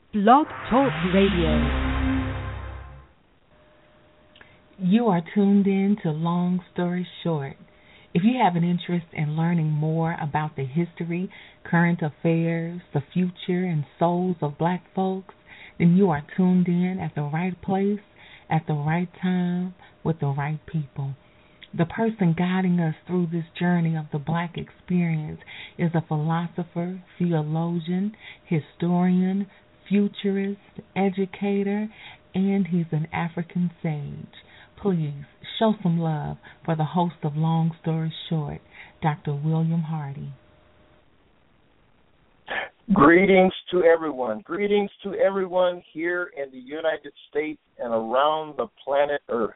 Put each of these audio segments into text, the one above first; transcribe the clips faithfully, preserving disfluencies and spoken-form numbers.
Blog Talk Radio. You are tuned in to Long Story Short. If you have an interest in learning more about the history, current affairs, the future, and souls of black folks, then you are tuned in at the right place, at the right time, with the right people. The person guiding us through this journey of the black experience is a philosopher, theologian, historian, futurist, educator, and he's an African sage. Please show some love for the host of Long Story Short, Doctor William Hardy. Greetings to everyone. Greetings to everyone here in the United States and around the planet Earth.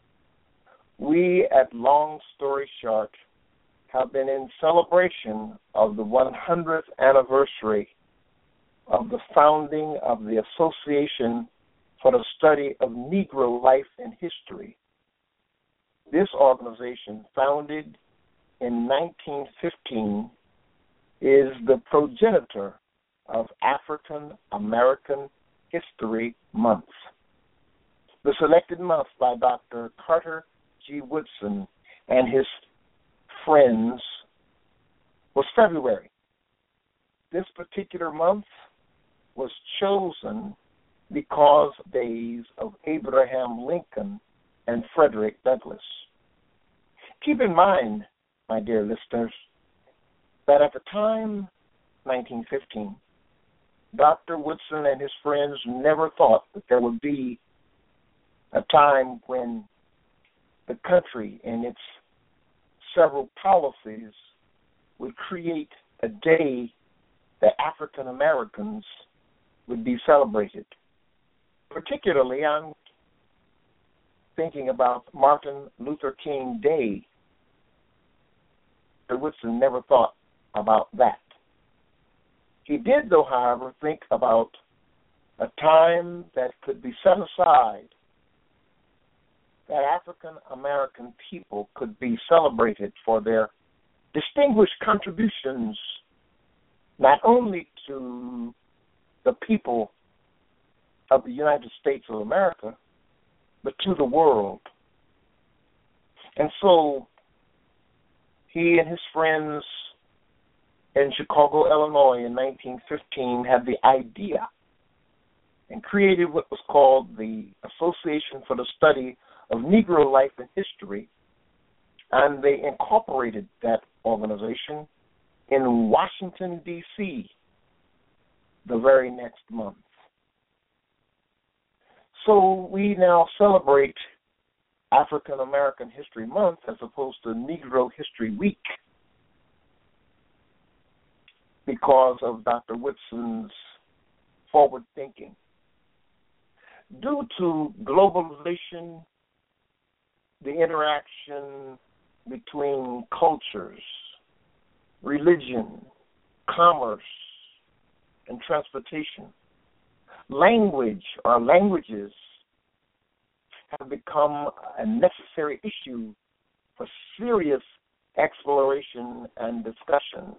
We at Long Story Short have been in celebration of the one hundredth anniversary of the founding of the Association for the Study of Negro Life and History. This organization, founded in nineteen fifteen, is the progenitor of African American History Month. The selected month by Doctor Carter G. Woodson and his friends was February. This particular month was chosen because of the days of Abraham Lincoln and Frederick Douglass. Keep in mind, my dear listeners, that at the time, nineteen fifteen, Doctor Woodson and his friends never thought that there would be a time when the country and its several policies would create a day that African Americans would be celebrated. Particularly, I'm thinking about Martin Luther King Day. Doctor Woodson never thought about that. He did, though, however, think about a time that could be set aside that African American people could be celebrated for their distinguished contributions not only to the people of the United States of America, but to the world. And so he and his friends in Chicago, Illinois in nineteen fifteen had the idea and created what was called the Association for the Study of Negro Life and History, and they incorporated that organization in Washington, D C the very next month. So we now celebrate African American History Month as opposed to Negro History Week because of Doctor Woodson's forward thinking. Due to globalization, the interaction between cultures, religion, commerce, and transportation, language or languages have become a necessary issue for serious exploration and discussion.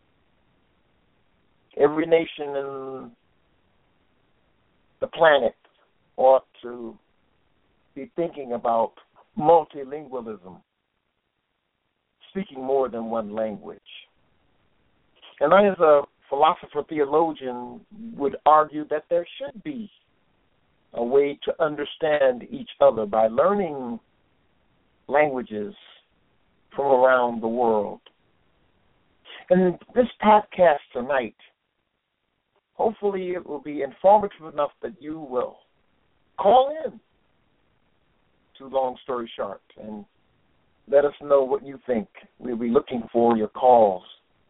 Every nation in the planet ought to be thinking about multilingualism, speaking more than one language. And I, as a philosopher theologian, would argue that there should be a way to understand each other by learning languages from around the world. And this podcast tonight, hopefully it will be informative enough that you will call in to Long Story Short and let us know what you think. We'll be looking for your calls.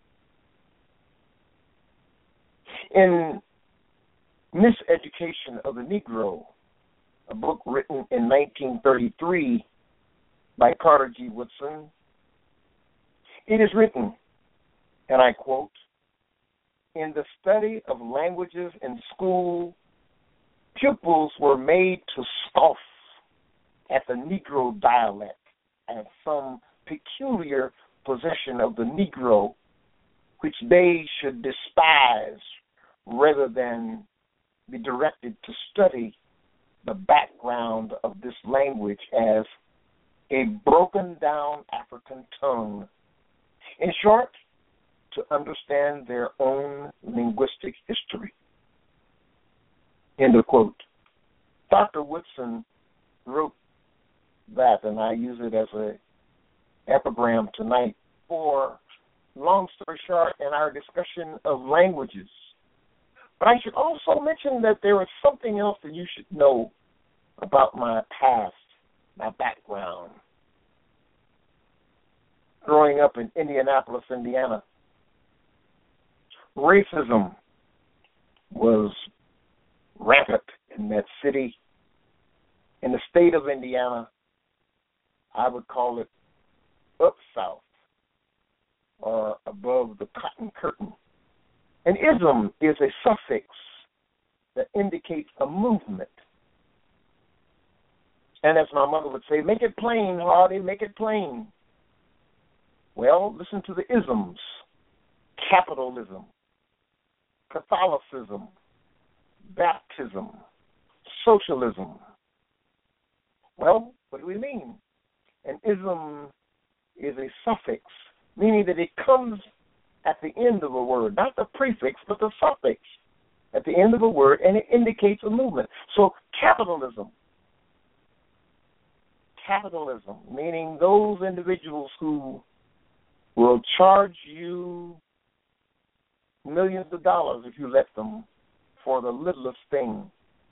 In Miseducation of the Negro, a book written in nineteen thirty-three by Carter G. Woodson, it is written, and I quote, "In the study of languages in school, pupils were made to scoff at the Negro dialect and some peculiar possession of the Negro which they should despise rather than be directed to study the background of this language as a broken down African tongue. In short, to understand their own linguistic history. End of quote. Doctor Woodson wrote that, and I use it as an epigram tonight for, long story short, in our discussion of languages. But I should also mention that there is something else that you should know about my past, my background. Growing up in Indianapolis, Indiana, racism was rampant in that city. In the state of Indiana, I would call it up south or above the cotton curtain. An ism is a suffix that indicates a movement. And as my mother would say, make it plain, Hardy, make it plain. Well, listen to the isms. Capitalism, Catholicism, baptism, socialism. Well, what do we mean? An ism is a suffix, meaning that it comes at the end of a word, not the prefix, but the suffix at the end of a word, and it indicates a movement. So capitalism, capitalism, meaning those individuals who will charge you millions of dollars if you let them for the littlest thing.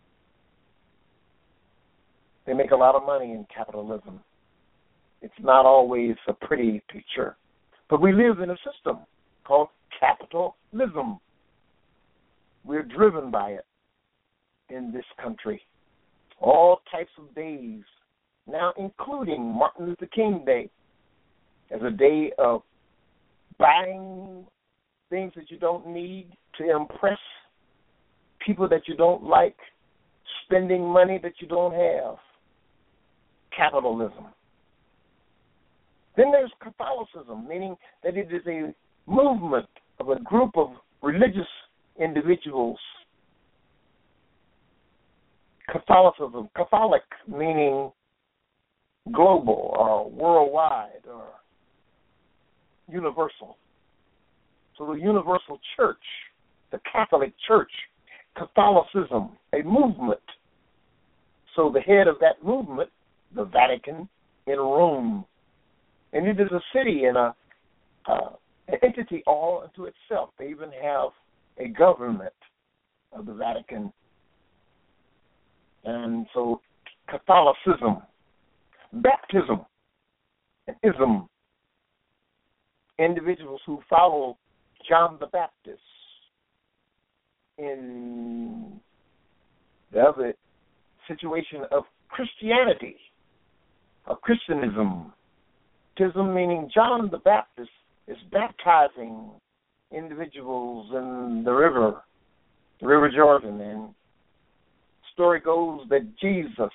They make a lot of money in capitalism. It's not always a pretty picture, but we live in a system called capitalism. We're driven by it in this country. All types of days, now including Martin Luther King Day, as a day of buying things that you don't need to impress people that you don't like, spending money that you don't have. Capitalism. Then there's Catholicism, meaning that it is a movement of a group of religious individuals. Catholicism, Catholic meaning global or worldwide or universal. So the universal church, the Catholic Church, Catholicism, a movement. So the head of that movement, the Vatican in Rome. And it is a city and a uh, an entity all unto itself. They even have a government of the Vatican. And so Catholicism, baptism, and ism, individuals who follow John the Baptist in the other situation of Christianity, of Christianism. Baptism meaning John the Baptist is baptizing individuals in the river, the River Jordan. And the story goes that Jesus,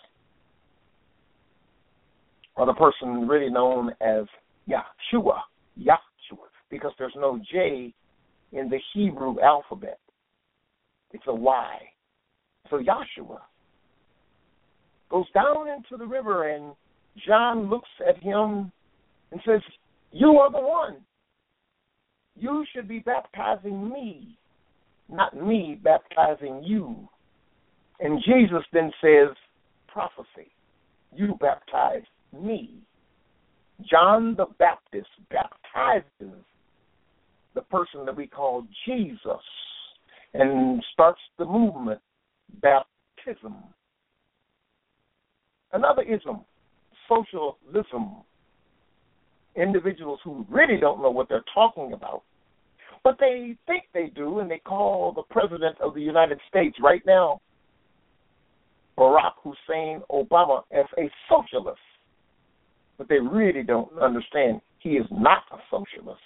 or the person really known as Yahshua, Yahshua, because there's no J in the Hebrew alphabet. It's a Y. So Yahshua goes down into the river, and John looks at him and says, "You are the one. You should be baptizing me, not me baptizing you." And Jesus then says, prophecy, you baptize me. John the Baptist baptizes the person that we call Jesus and starts the movement, baptism. Another ism, socialism. Individuals who really don't know what they're talking about, but they think they do, and they call the President of the United States right now, Barack Hussein Obama, as a socialist. But they really don't understand he is not a socialist.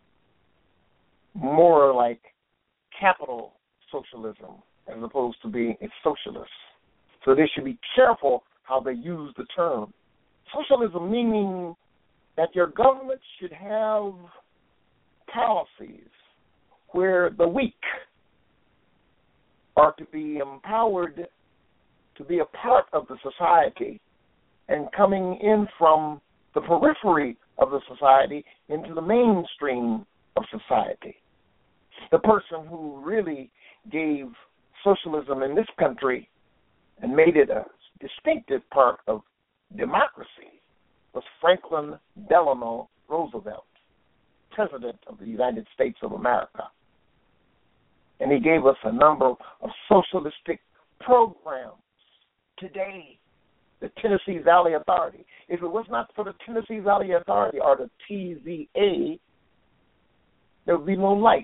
More like capital socialism as opposed to being a socialist. So they should be careful how they use the term. Socialism meaning that your government should have policies where the weak are to be empowered to be a part of the society and coming in from the periphery of the society into the mainstream of society. The person who really gave socialism in this country and made it a distinctive part of democracy was Franklin Delano Roosevelt, President of the United States of America. And he gave us a number of socialistic programs. Today, the Tennessee Valley Authority. If it was not for the Tennessee Valley Authority or the T V A, there would be no life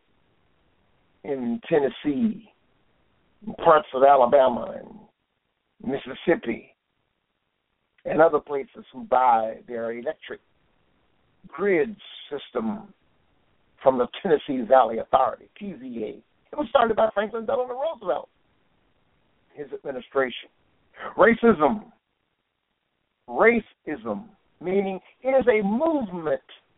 in Tennessee, in parts of Alabama and Mississippi, and other places who buy their electric grid system from the Tennessee Valley Authority, T V A. It was started by Franklin Delano Roosevelt, his administration. Racism. Racism, meaning it is a movement,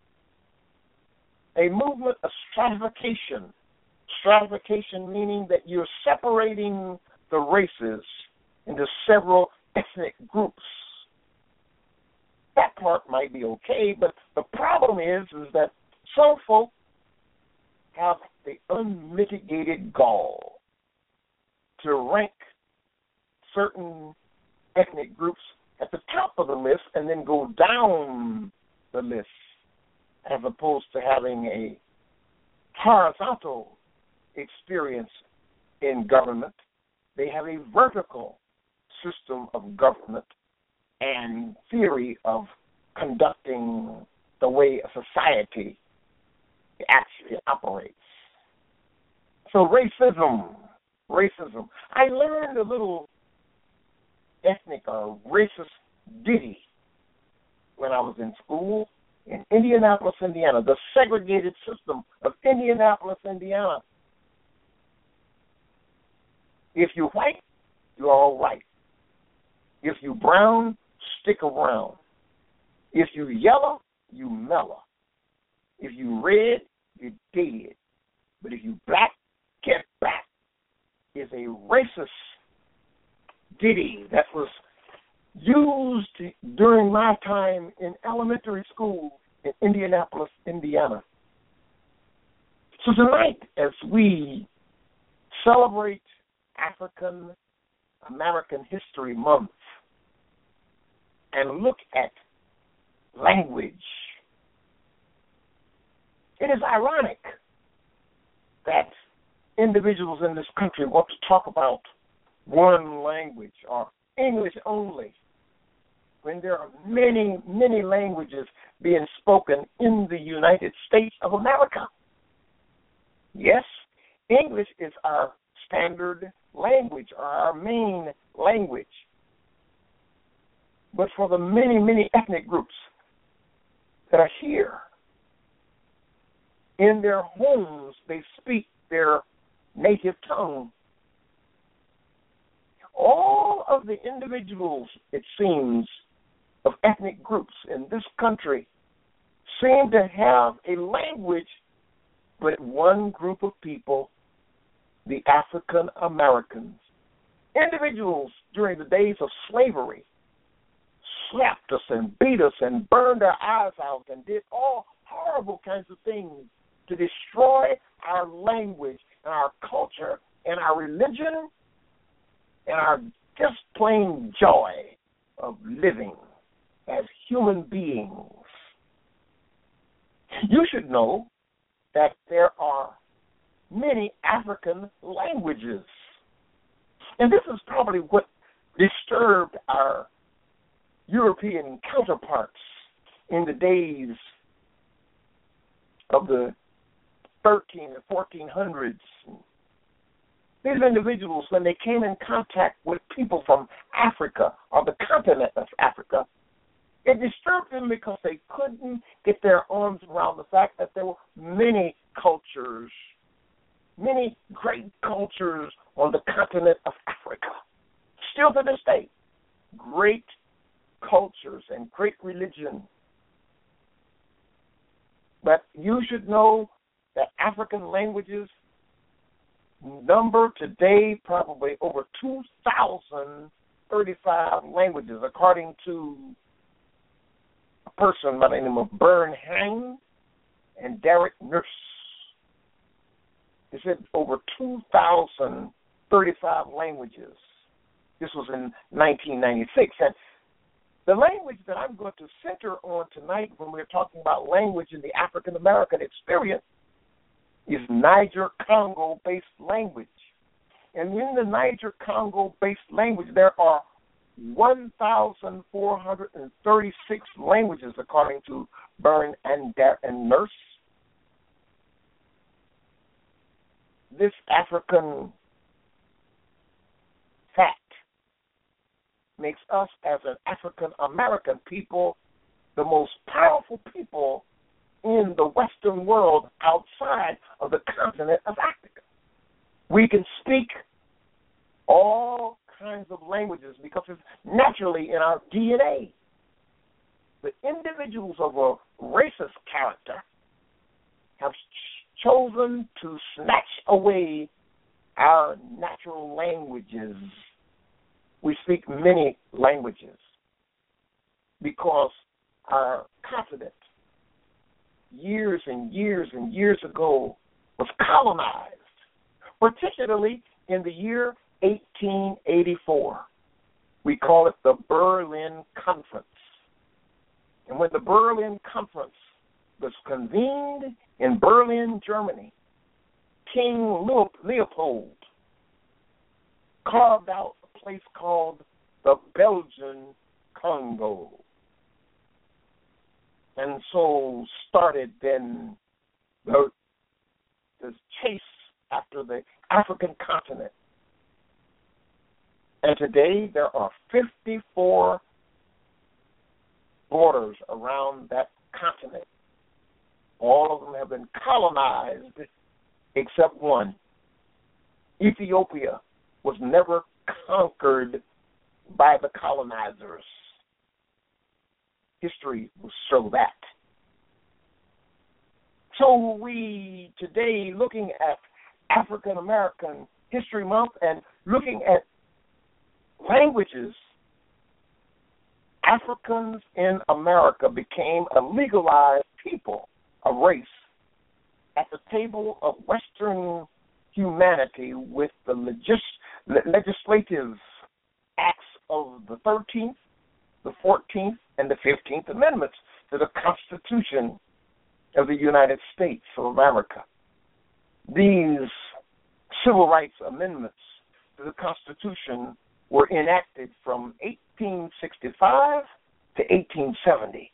a movement of stratification. Stratification meaning that you're separating the races into several ethnic groups. That part might be okay, but the problem is, is that some folk have the unmitigated gall to rank certain ethnic groups at the top of the list and then go down the list, as opposed to having a horizontal experience in government. They have a vertical system of government and theory of conducting the way a society actually operates. So racism, racism. I learned a little ethnic or racist ditty when I was in school in Indianapolis, Indiana, the segregated system of Indianapolis, Indiana. If you're white, you're all right. If you brown, stick around. If you yellow, you mellow. If you red, you're dead. But if you black, get back. Is a racist ditty that was used during my time in elementary school in Indianapolis, Indiana. So tonight, as we celebrate African American History Month and look at language, it is ironic that individuals in this country want to talk about one language or English only when there are many, many languages being spoken in the United States of America. Yes, English is our standard language or our main language. But for the many, many ethnic groups that are here, in their homes, they speak their native tongue. All of the individuals, it seems, of ethnic groups in this country seem to have a language, but one group of people, the African Americans, individuals during the days of slavery, slapped us and beat us and burned our eyes out and did all horrible kinds of things to destroy our language and our culture and our religion and our just plain joy of living as human beings. You should know that there are many African languages. And this is probably what disturbed our European counterparts in the days of the thirteen and fourteen hundreds. These individuals, when they came in contact with people from Africa or the continent of Africa, it disturbed them because they couldn't get their arms around the fact that there were many cultures, many great cultures on the continent of Africa. Still to this day, great cultures and great religion. But you should know that African languages number today probably over two thousand thirty-five languages, according to a person by the name of Bern Hang and Derek Nurse. They said over two thousand thirty-five languages. This was in nineteen ninety-six. And the language that I'm going to center on tonight when we're talking about language in the African American experience is Niger-Congo-based language. And in the Niger-Congo-based language, there are one thousand four hundred thirty-six languages, according to Bern and, and Nurse. This African fact makes us, as an African-American people, the most powerful people in the Western world outside of the continent of Africa. We can speak all kinds of languages because it's naturally in our D N A. The individuals of a racist character have ch- chosen to snatch away our natural languages. We speak many languages because our continent, years and years and years ago, was colonized, particularly in the year eighteen eighty-four. We call it the Berlin Conference. And when the Berlin Conference was convened in Berlin, Germany, King Leopold carved out a place called the Belgian Congo. And so started then the, the chase after the African continent. And today there are fifty-four borders around that continent. All of them have been colonized except one. Ethiopia was never conquered by the colonizers. History will show that. So we today, looking at African American History Month and looking at languages, Africans in America became a legalized people, a race, at the table of Western humanity with the legis- legislative acts of the thirteenth, the fourteenth, and the fifteenth Amendments to the Constitution of the United States of America. These civil rights amendments to the Constitution were enacted from eighteen sixty-five to eighteen seventy.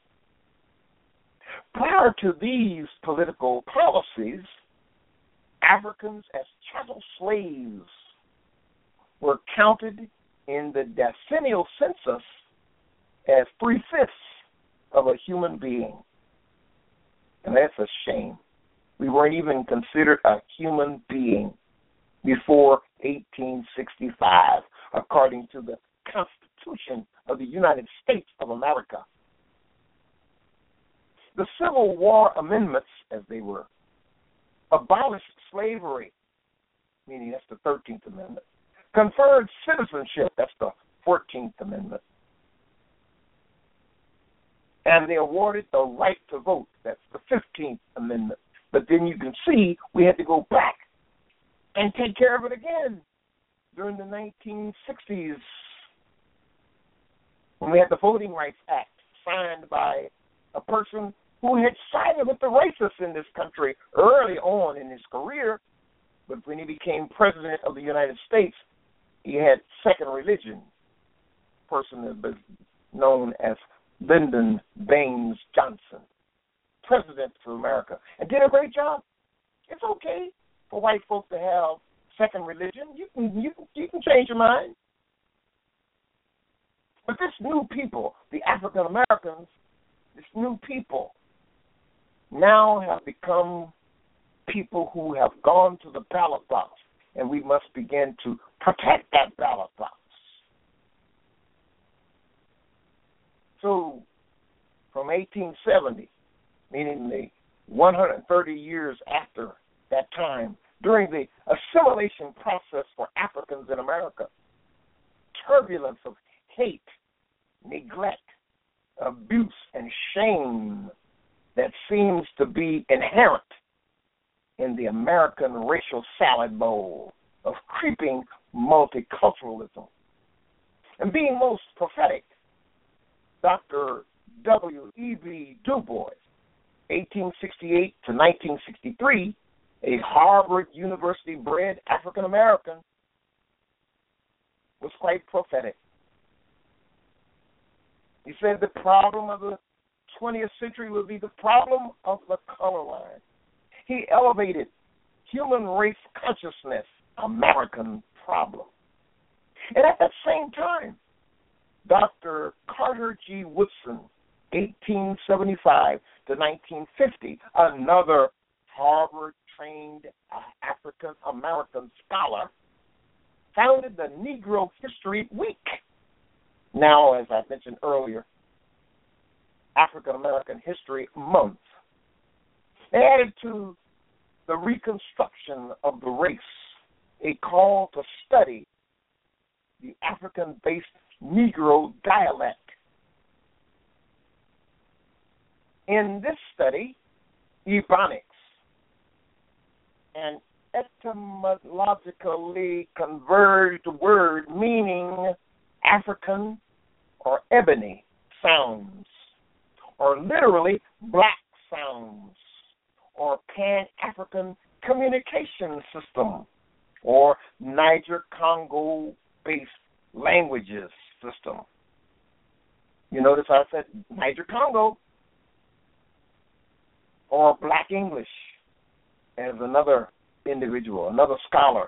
Prior to these political policies, Africans as chattel slaves were counted in the decennial census as three-fifths of a human being. And that's a shame. We weren't even considered a human being before eighteen sixty-five, according to the Constitution of the United States of America. The Civil War Amendments, as they were, abolished slavery, meaning that's the thirteenth Amendment, conferred citizenship, that's the fourteenth Amendment, and they awarded the right to vote, that's the fifteenth Amendment. But then you can see we had to go back and take care of it again during the nineteen sixties when we had the Voting Rights Act signed by a person who had sided with the racists in this country early on in his career, but when he became president of the United States, he had second religion, a person that was known as Lyndon Baines Johnson, president of America, and did a great job. It's okay for white folks to have second religion. You can, you can, you can change your mind. But this new people, the African Americans, this new people now have become people who have gone to the ballot box, and we must begin to protect that ballot box. So from eighteen seventy, meaning the one hundred thirty years after that time, during the assimilation process for Africans in America. Turbulence of hate, neglect, abuse, and shame that seems to be inherent in the American racial salad bowl of creeping multiculturalism. And being most prophetic, Doctor W E B Du Bois, eighteen sixty-eight to nineteen sixty-three, a Harvard University-bred African-American, was quite prophetic. He said the problem of the twentieth century will be the problem of the color line. He elevated human race consciousness, American problem. And at that same time, Doctor Carter G. Woodson, eighteen seventy-five to nineteen fifty, another Harvard-trained African-American scholar, founded the Negro History Week. Now, as I mentioned earlier, African-American History Month. They added to the reconstruction of the race a call to study the African-based Negro dialect. In this study, Ebonics, an etymologically converged word meaning African or ebony sounds, or literally black sounds, or Pan-African communication system, or Niger-Congo-based languages system. You notice I said Niger-Congo, or Black English, as another individual, another scholar.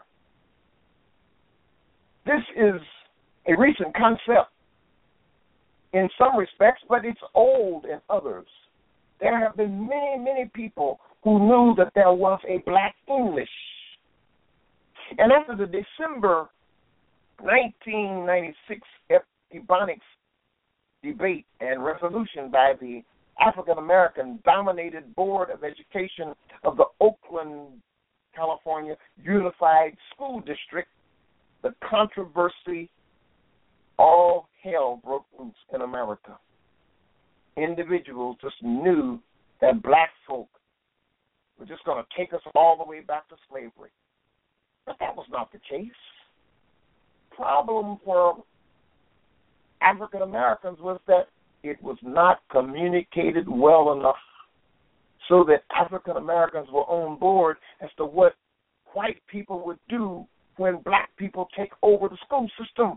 This is a recent concept in some respects, but it's old in others. There have been many, many people who knew that there was a Black English. And after the December nineteen ninety-six Ebonics debate and resolution by the African American dominated Board of Education of the Oakland, California Unified School District, the controversy, all hell broke loose in America. Individuals just knew that black folk were just going to take us all the way back to slavery. But that was not the case. Problem for African Americans was that it was not communicated well enough so that African Americans were on board as to what white people would do when black people take over the school system.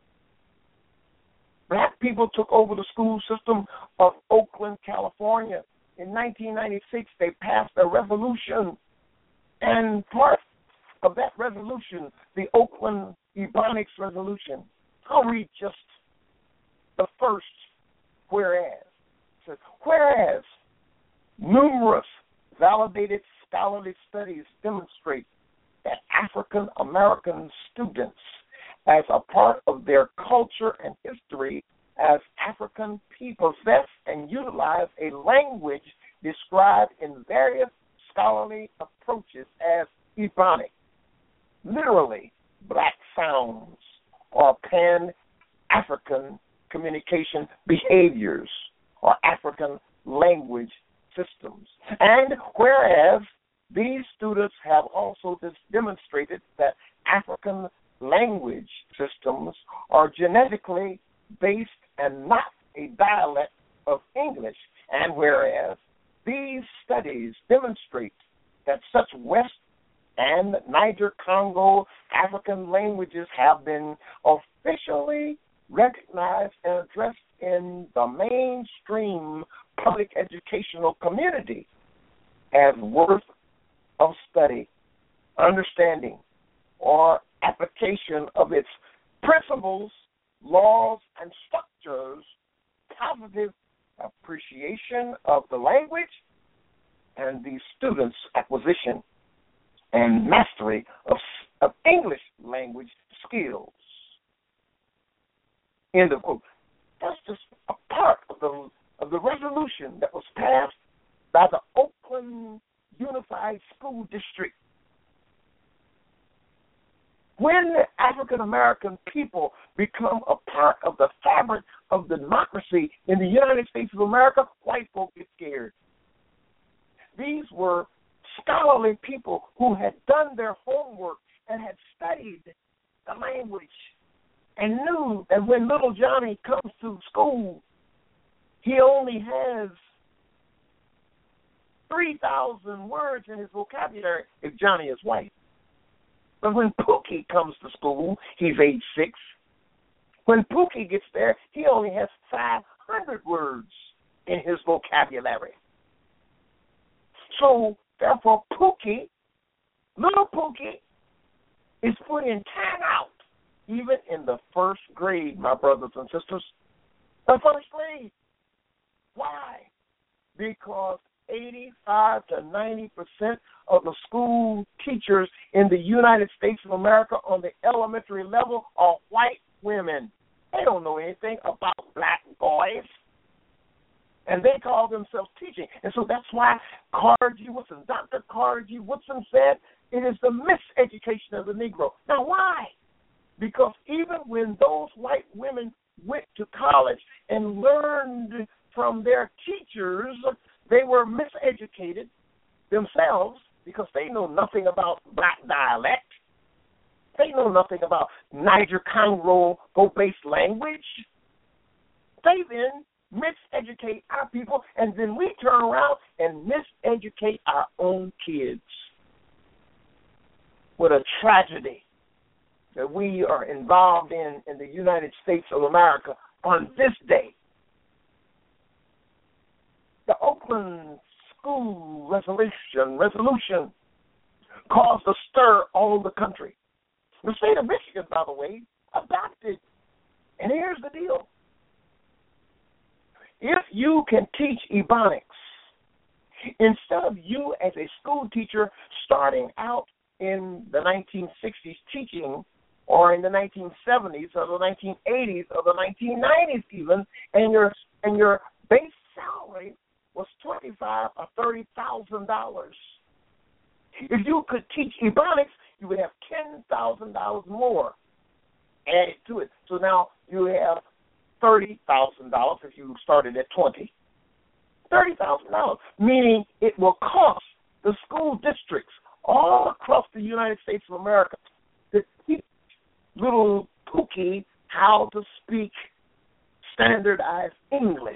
Black people took over the school system of Oakland, California. In nineteen ninety-six, they passed a resolution, and part of that resolution, the Oakland Ebonics Resolution, I'll read just the first whereas. It says, whereas numerous validated scholarly studies demonstrate that African American students, as a part of their culture and history as African people, possess and utilize a language described in various scholarly approaches as Ebonic, literally black sounds, or Pan-African communication behaviors, or African language systems. And whereas these students have also demonstrated that African language systems are genetically based and not a dialect of English, and whereas these studies demonstrate that such West and Niger-Congo African languages have been officially recognized and addressed in the mainstream public educational community as worth of study, understanding, or application of its principles, laws, and structures, positive appreciation of the language, and the students' acquisition and mastery of, of English language skills. End of quote. That's just a part of the of the resolution that was passed by the Oakland Unified School District When African American people become a part of the fabric of democracy in the United States of America, white folk get scared. These were scholarly people who had done their homework and had studied the language and knew that when little Johnny comes to school, he only has three thousand words in his vocabulary if Johnny is white. But when Pookie comes to school, he's age six. When Pookie gets there, he only has five hundred words in his vocabulary. So, therefore, Pookie, little Pookie, is put in timeout, even in the first grade, my brothers and sisters. The first grade. Why? Because eighty-five to ninety percent of the school teachers in the United States of America on the elementary level are white women. They don't know anything about black boys. And they call themselves teaching. And so that's why Carnegie Woodson, Doctor Carnegie Woodson said it is the miseducation of the Negro. Now, why? Because even when those white women went to college and learned from their teachers, they were miseducated themselves because they know nothing about black dialect. They know nothing about Niger-Congo-based language. They then miseducate our people, and then we turn around and miseducate our own kids. What a tragedy that we are involved in in the United States of America on this day. The Oakland School Resolution resolution caused a stir all over the country. The state of Michigan, by the way, adopted. And here's the deal. If you can teach Ebonics, instead of you as a school teacher starting out in the nineteen sixties teaching, or in the nineteen seventies, or the nineteen eighties, or the nineteen nineties even, and your and your base salary was twenty-five or thirty thousand dollars. If you could teach Ebonics, you would have ten thousand dollars more added to it. So now you have thirty thousand dollars if you started at twenty. Thirty thousand dollars, meaning it will cost the school districts all across the United States of America to teach little Pookie how to speak standardized English.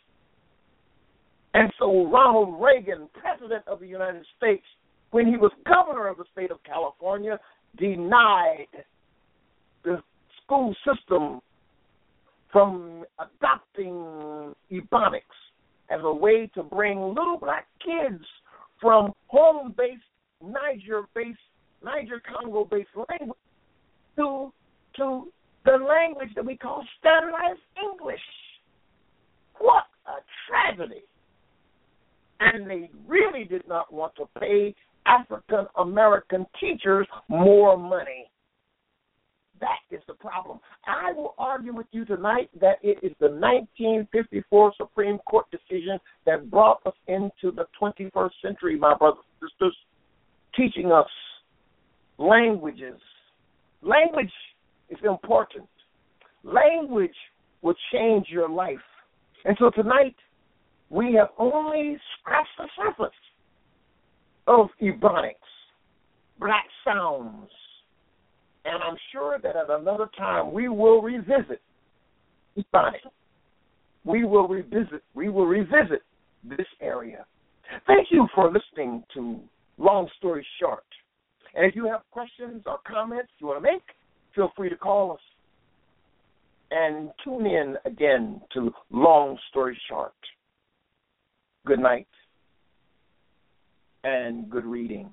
And so Ronald Reagan, President of the United States, when he was governor of the state of California, denied the school system from adopting Ebonics as a way to bring little black kids from home-based, Niger-based, Niger-Congo-based language to, to the language that we call standardized English. What a tragedy. And they really did not want to pay African-American teachers more money. That is the problem. I will argue with you tonight that it is the nineteen fifty-four Supreme Court decision that brought us into the twenty-first century, my brothers and sisters, teaching us languages. Language is important. Language will change your life. And so tonight, we have only scratched the surface of Ebonics, black sounds. And I'm sure that at another time we will revisit Ebonics. We will revisit, we will revisit this area. Thank you for listening to Long Story Short. And if you have questions or comments you want to make, feel free to call us. And tune in again to Long Story Short. Good night and good reading.